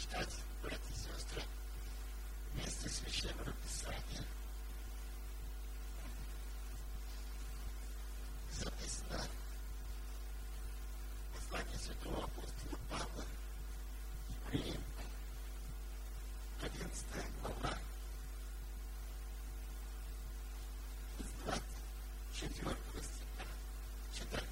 читать, братья и сестры, место Священного Писания. Записано послание святого апостола Павла Евреям, 11 глава, из 24 стиха. Читаем.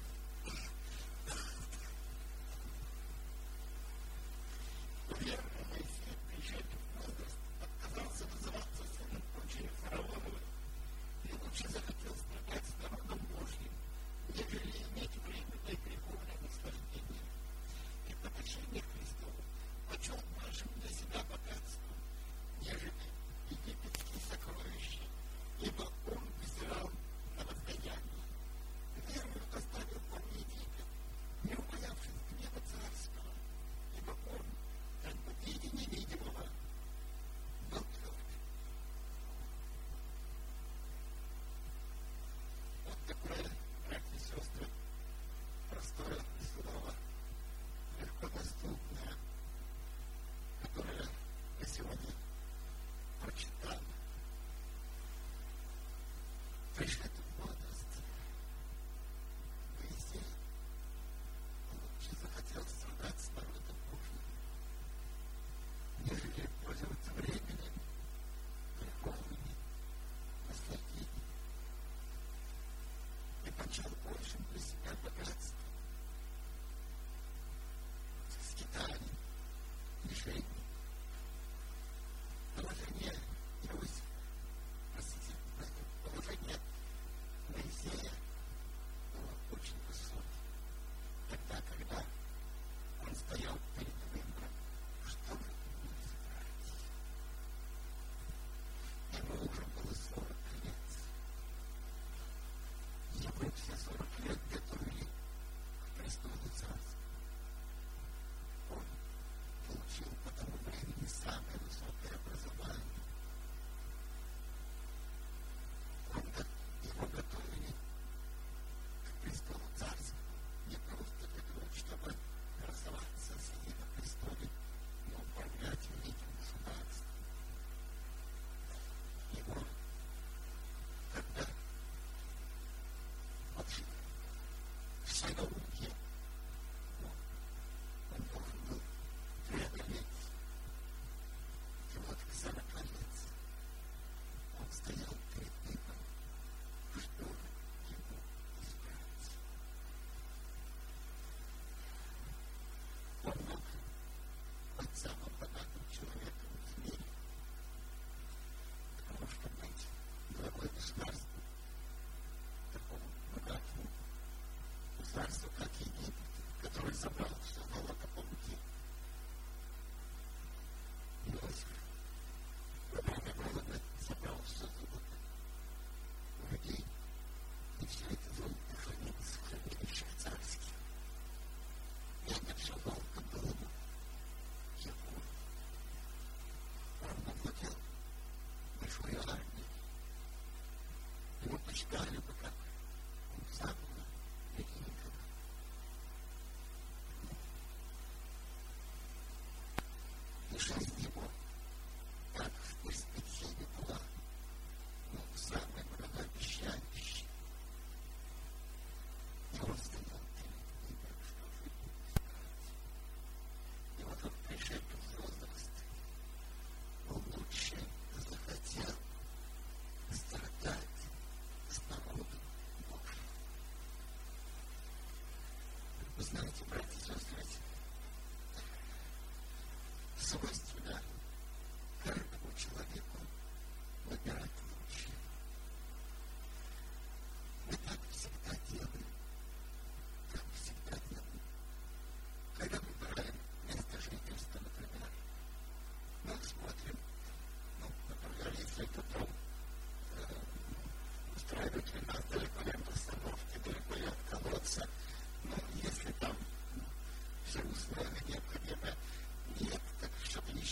Уверенный Моисей, пришедший в возраст, отказался называться сыном дочери фараоновой и лучше захотел страдать с народом Божьим, нежели иметь временное и греховное наслаждение. И в потешение Христову почел большим для себя богатством, нежели египетские сокровища, ибо он взирал на воздаяние. Верою оставил он Египет, не убоявшись гнева царского, ибо он, как бы видя невидимого, был тверд. Вот такое, братья и сестры, простое слово, легко доступное, которое мы сегодня прочитали. Пришли в возраст. Моисей лучше захотел страдать с народом Божьим, нежели пользоваться временем, греховными наслаждениями. И почел большим для себя богатством, скитанием, лишением. Положение Иосифа, положение Моисея было очень высоким. Тогда, когда он стоял перед выбором, что же ему избрать? Ему уже было 40 лет. Его все 40 лет готовили к престолу царства. Он получил по тому времени самое высокое образование. Его готовили к престолу царскому не просто для того, чтобы красоваться, сидеть на престоле и управлять великим государством. Его, когда все науки, он должен был преодолеть. И вот к 40 лет он стоял перед выбором, что ему избрать. Он мог быть самым богатым человеком в мире, потому что быть главой государства, такому богатому государству, как Египет, который забрал все золото по руке. Иосиф во время голода забрал все золото у людей, и все это золото хранилось в хранилищах царских. И это все золото было бы его. Он овладел большой армией. Его почитали бы как самого великого. И жизнь его так в перспективе была, самая многообещающая. И он стоял перед выбором, что же ему избрать. И вот он, пришедший в возраст, он лучше захотел страдать с народом Божьим. Вы знаете, братья и сестры, свойственно каждому человеку выбирать лучшее. Мы так всегда делаем. Когда выбираем место жительства, например, мы смотрим, например, если этот дом устраивает для нас далеко ли от остановки, далеко ли от колодца, если там все условия необходимые нет, так чтобы не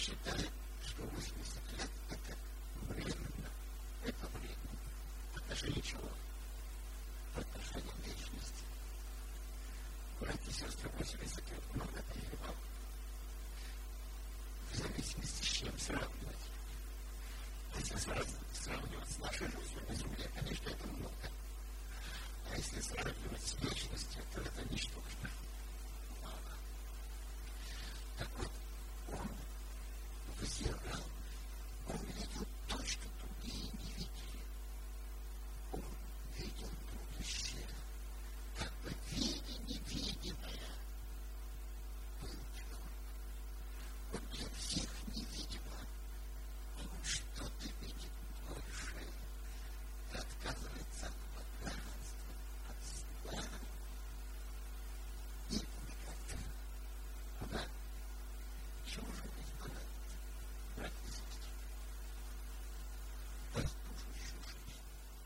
считает, что 80 лет – это временно, это время. В отношении чего? В отношении вечности. Братья и сестры, 80 лет много или мало? В зависимости, с чем сравнивать. Если сравнивать с нашей жизнью на Земле, конечно, это много. А если сравнивать с вечностью, то это ничтожно. Мало. Так вот, он взирал, он видел то, что другие не видели. Он видел будущее, как бы видя невидимое. Был Бог. Он для всех невидимо. Он что-то видит больше и отказывается от богатства, от славы. И как-то, да, чего же быть богатым, братья и сестры? Пастушащую жизнь.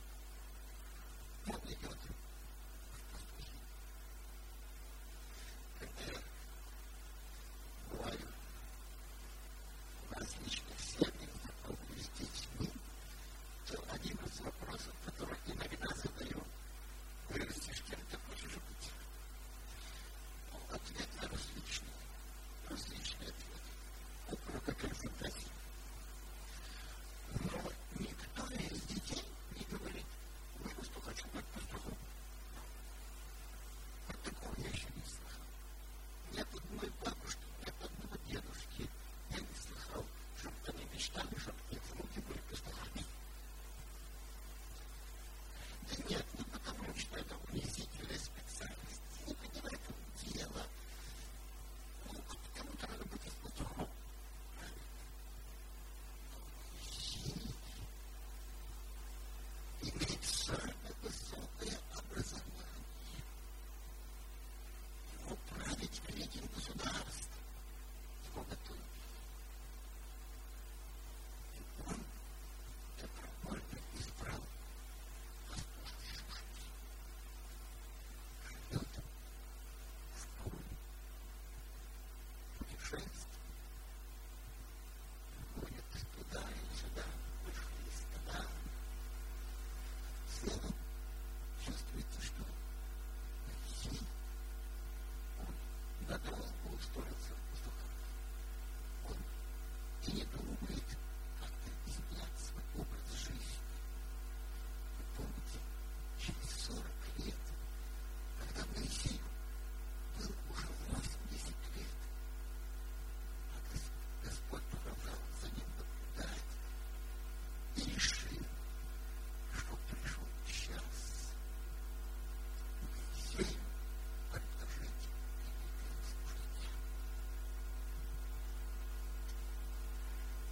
Он идет в пастухи. Когда я бываю в различных семьях, знакомлюсь с детьми, то один из вопросов, который иногда задаю: вырастешь, кем ты хочешь быть? Ответы различные ответы. Около какой фантазии. Но никто из детей не говорит: вырасту, хочу быть пастухом. Вот такого я еще не слыхал. Ни от одной бабушки, ни от одного дедушки я не слыхал, чтобы они мечтали, чтобы их внуки были пастухами. Да нет, не потому, что это унизительная специальность. Не в этом дело. Ну, кому-то надо быть пастухом. Иметь самое высокое образование. Его править великим государством. Его готовили. И он добровольно избрал пастушащую жизнь. Живет в поле, путешествует, ходит туда и сюда, большие стада. Словом, чувствуется, что Моисей, он надолго устроился в пастухах. Он и не думает как-то изменять свой образ жизни. Вы помните, через 40 лет, когда Моисею был уже 80 лет, а Господь продолжал за ним наблюдать и решил, что пришел час Моисею предложить великое служение.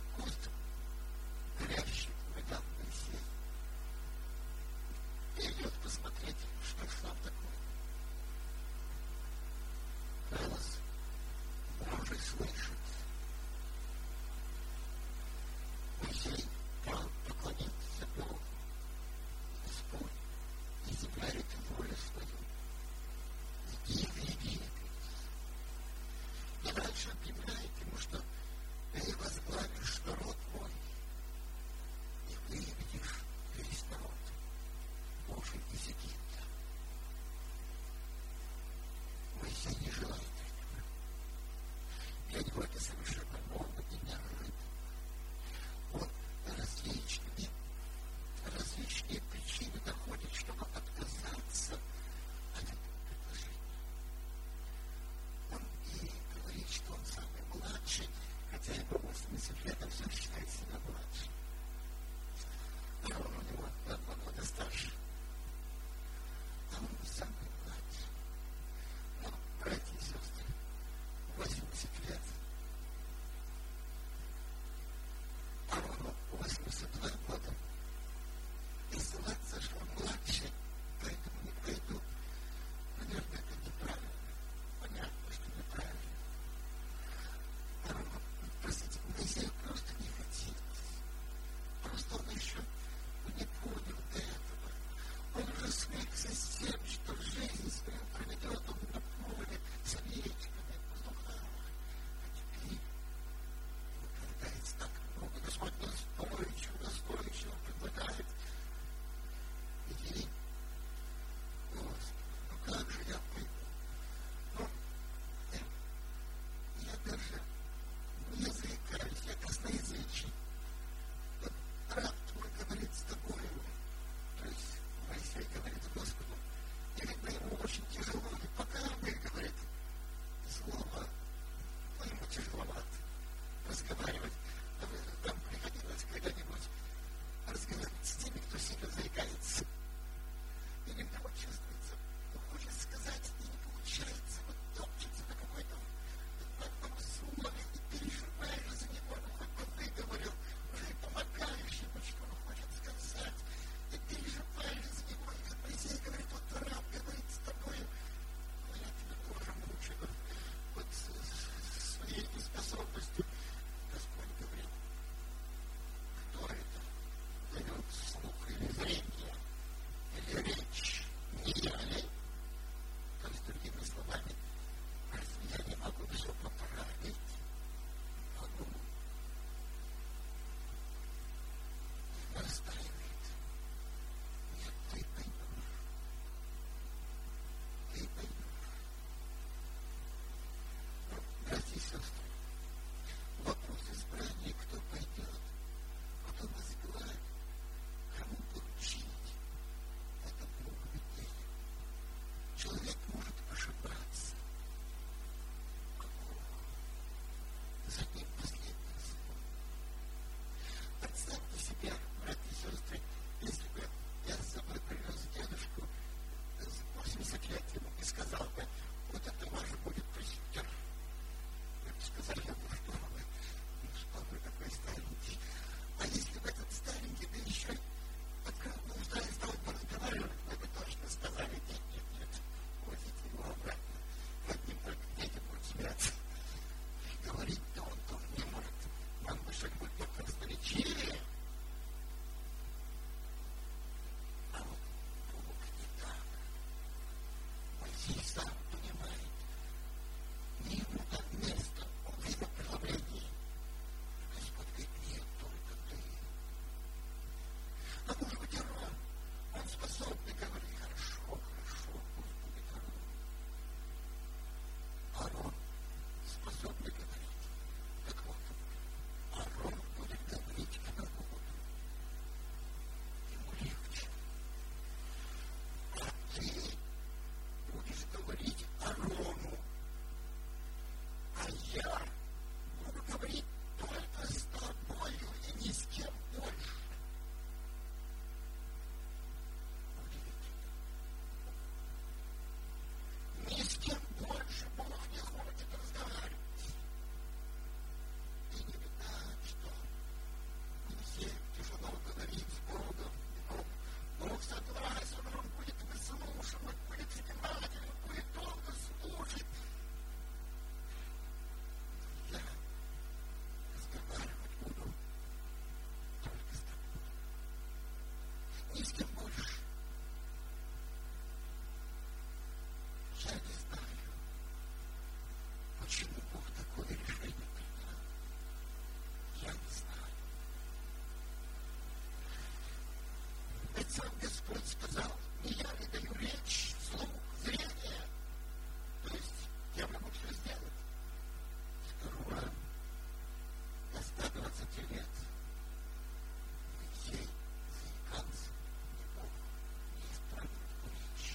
сам Господь сказал, не я ли даю речь, слух, зрение. То есть я могу все сделать. Скажу вам, до 120 лет Алексей заикался, не мог не исправить речь.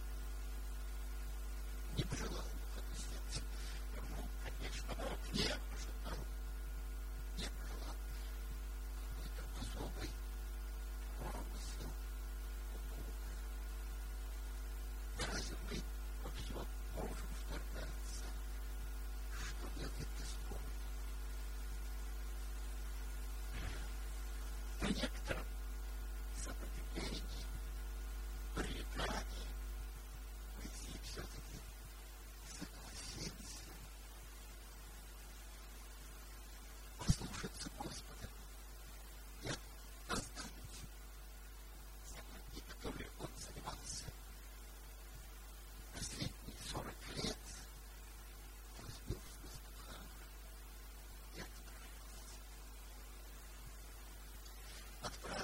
Не пожелал ему сделать. Ну, конечно, мог, не пожелал. Не пожелал. Какой-то особый промысел у Бога. Да разве мы во всем можем вторгаться? Что делает Господь? При некотором сопротивлении, пререкании Моисей все-таки согласился послушаться Господа и оставить занятия, которыми он занимался последние 40 лет, разбился на спокойно и отправился.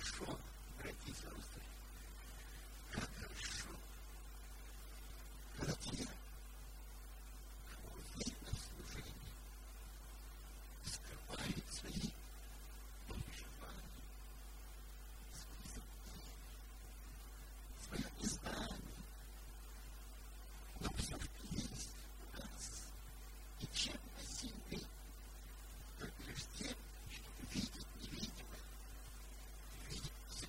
хорошо, братья и сестры, как хорошо, когда те, кого видно в служении, скрывают свои переживания, свои задумки, свое незнание, но все, что есть у нас, и чем мы сильны, только лишь тем, что видит невидимое, видит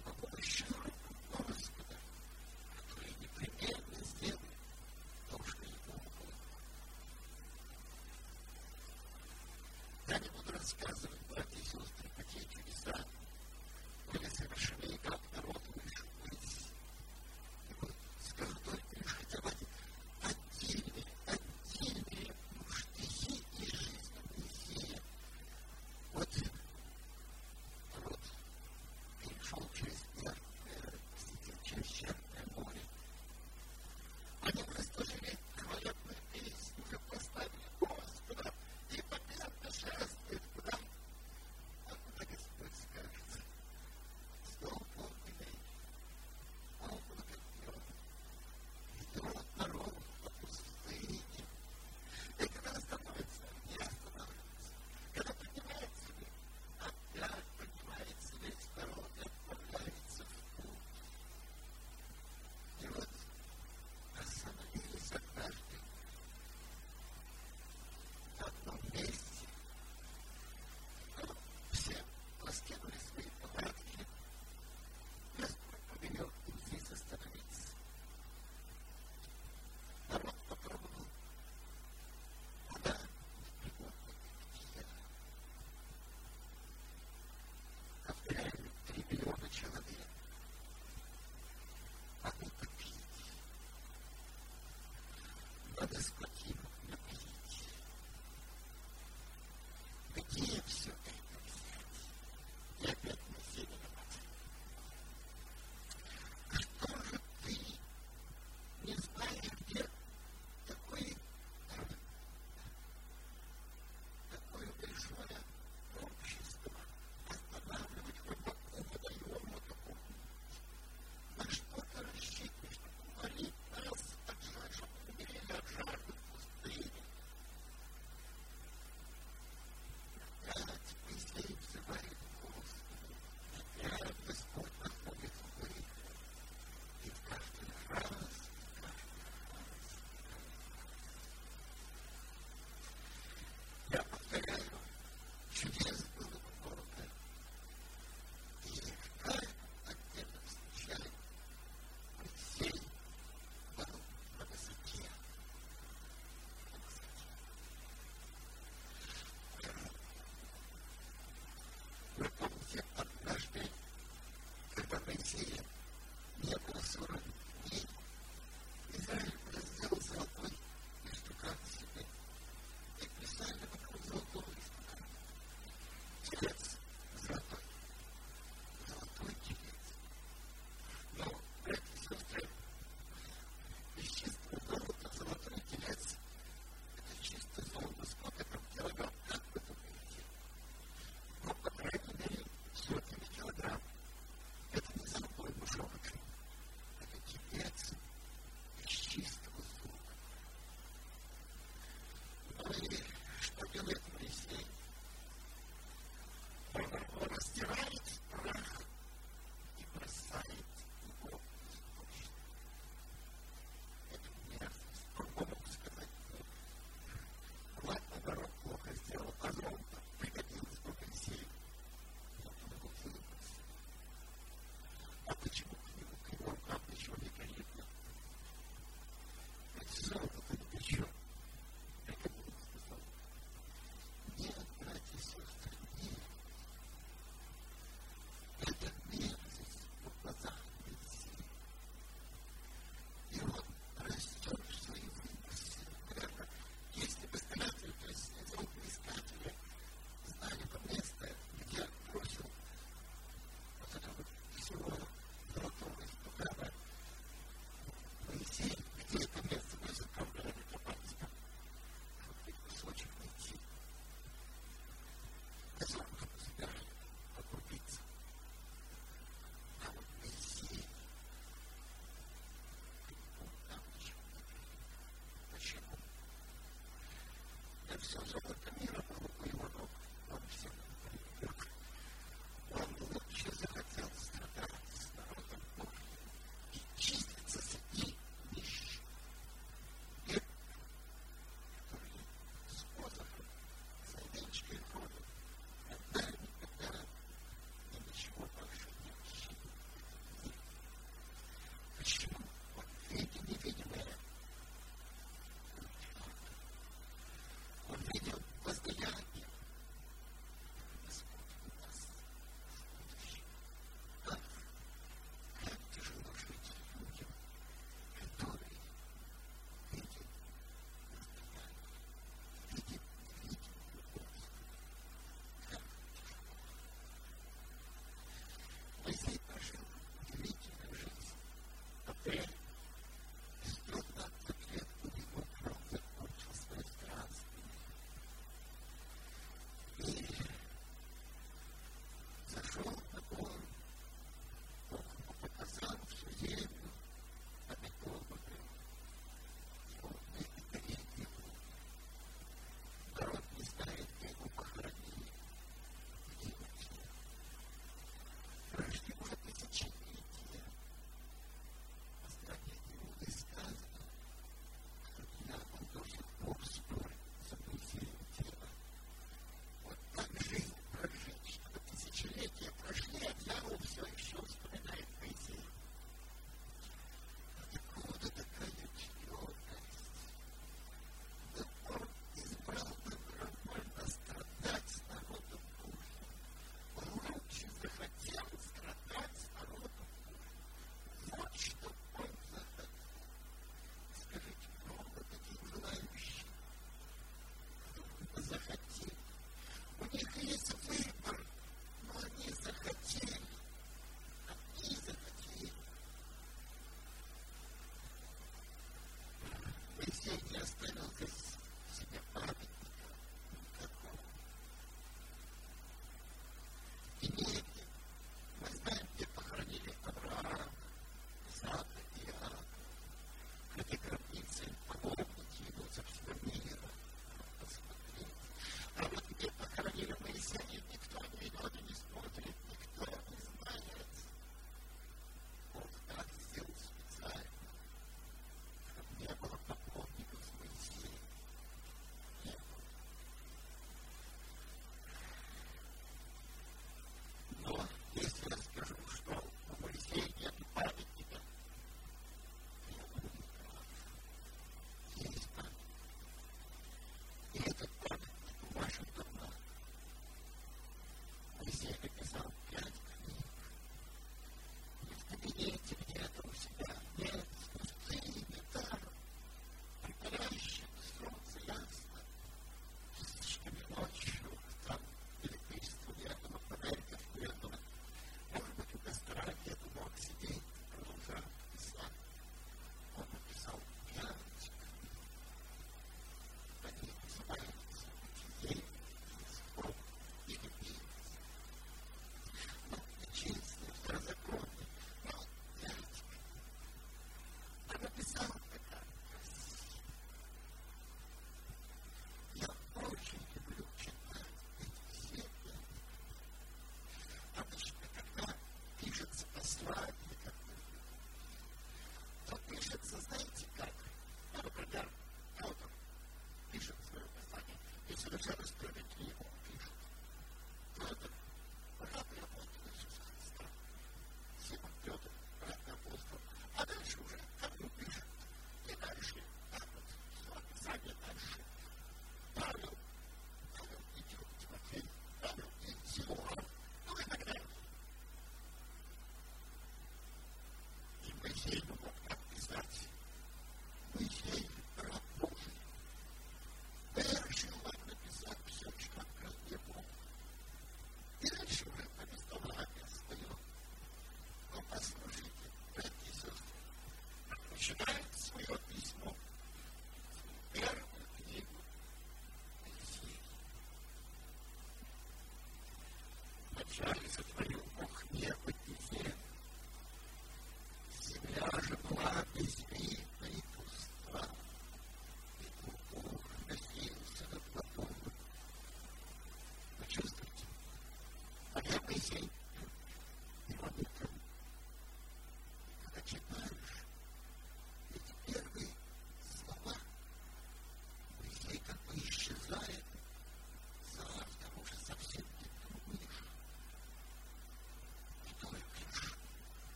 Земля же была безвидна и пуста, и пурпур носился над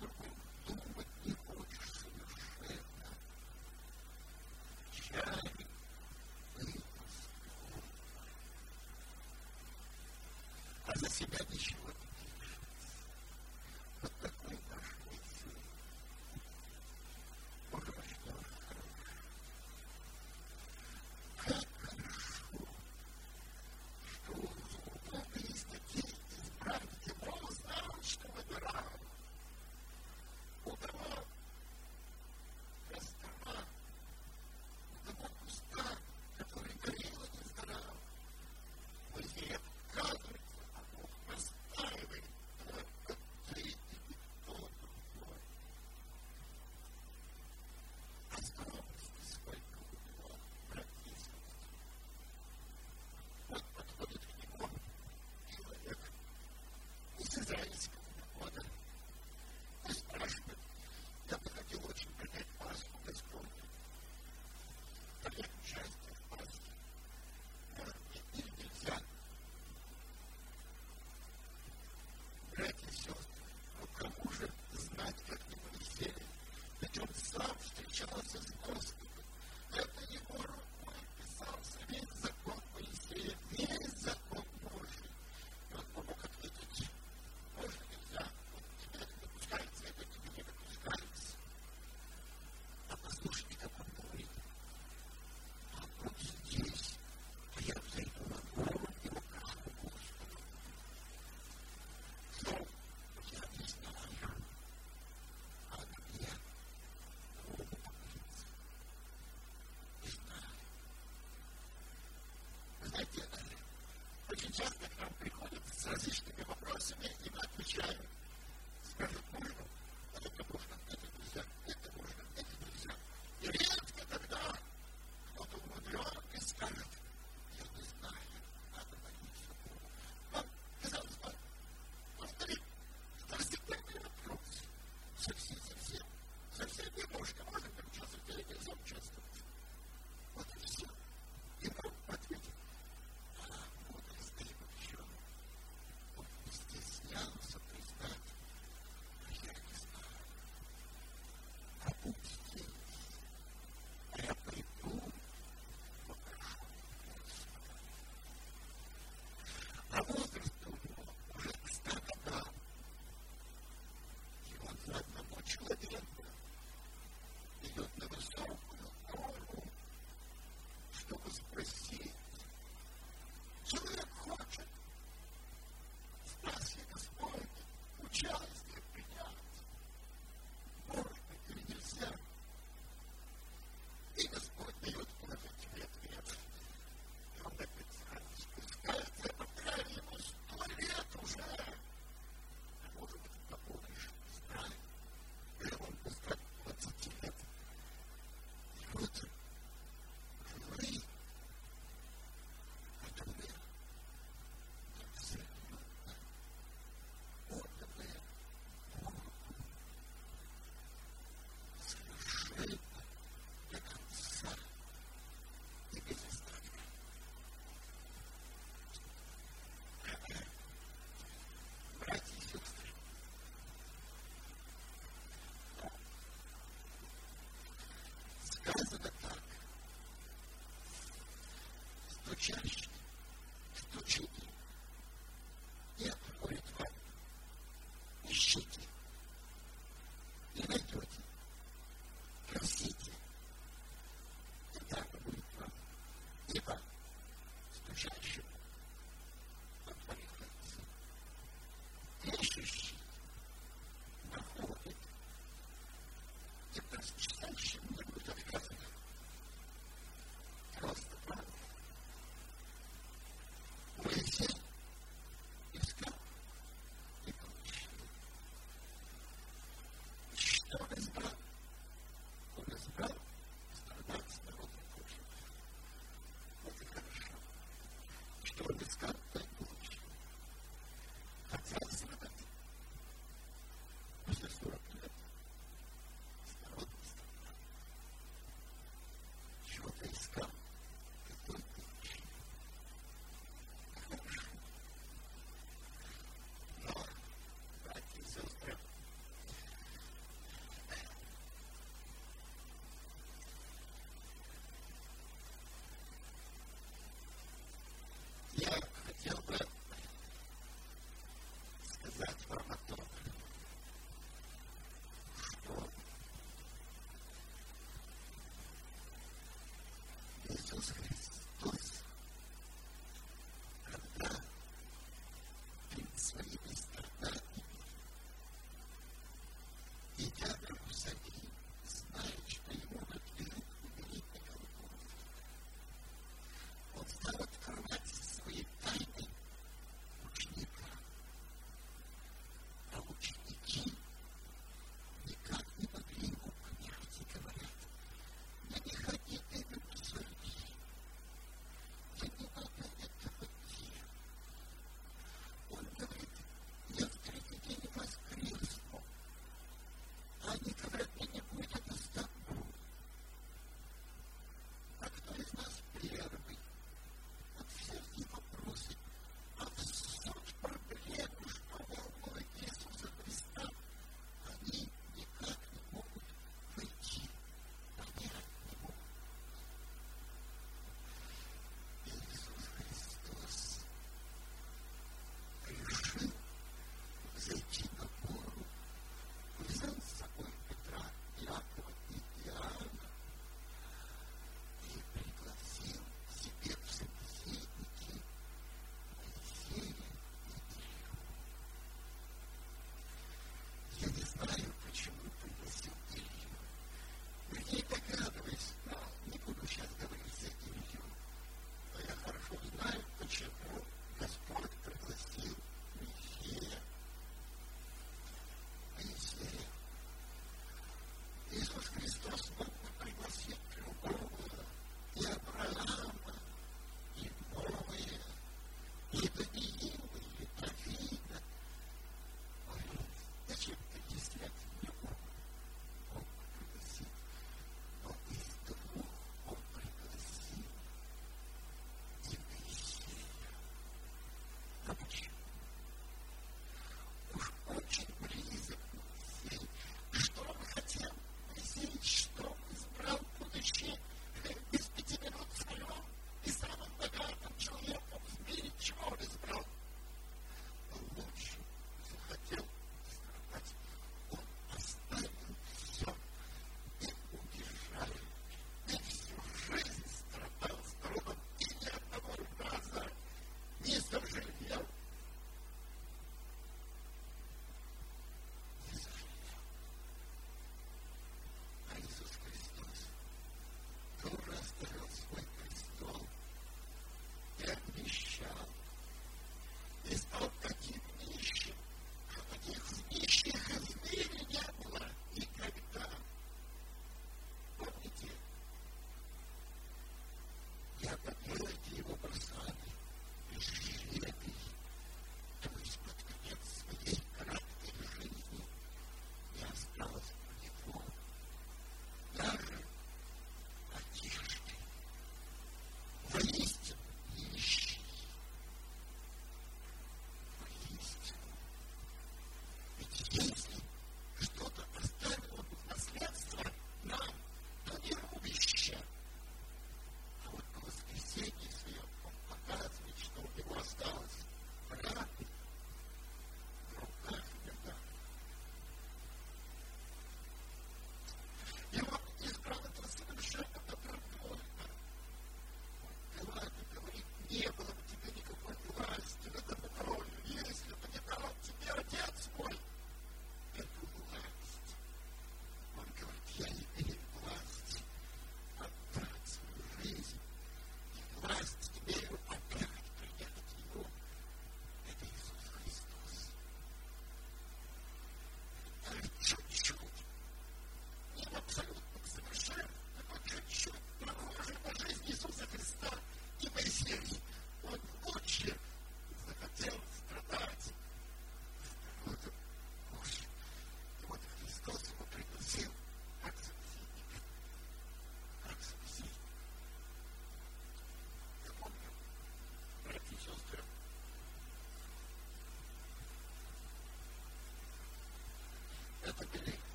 другом думать не хочешь совершенно. Чайник выпустил. А за себя ничего не пишет. Вот такой наш сын. Боже мой, что он хороший. Как хорошо, что у Бога есть такие избранники. Он знал, что выбирал. У того костра, у того куста, который горел и не сгорал. Моисей отказывается, а Бог настаивает. Только ты и никто другой. А скромности сколько у него, братья. Вот подходит к нему человек из израильского народа и спрашивает: я бы хотел очень принять Пасху, Господь. Принять участие в Пасхе. Может быть, или нельзя? Братья и сестры, ну кому же знать, как не Моисея? Ведь он сам встречался с Господом. Это его рукой писался весь закон Моисея, весь закон Божий. И он помог ответить: можно, нельзя, вот тебе это допускается, это тебе не допускается. А послушайте, как он говорит: а вот здесь, а я взойду на гору и укажу Господу. Ну, я не знаю, а где Богу помолиться? Не знаю. Вы знаете, очень часто к нам приходят с различными вопросами, и мы отвечаем. Скажут: можно, это можно, это нельзя, это можно, это нельзя. И редко тогда кто-то умудрен и скажет: я не знаю, надо молиться Богу. Вам, казалось бы, повторить второстепенный вопрос. Совсем немножко. Можно поучаствовать или нельзя участвовать? Вот и все. И Бог ответит: мудрость ему в чем? Он не стеснялся признать: а я не знаю. А пусть здесь, а я пойду, покажу Господа. А возраст у него уже к 100 годам. И он за одну ночь не знаю.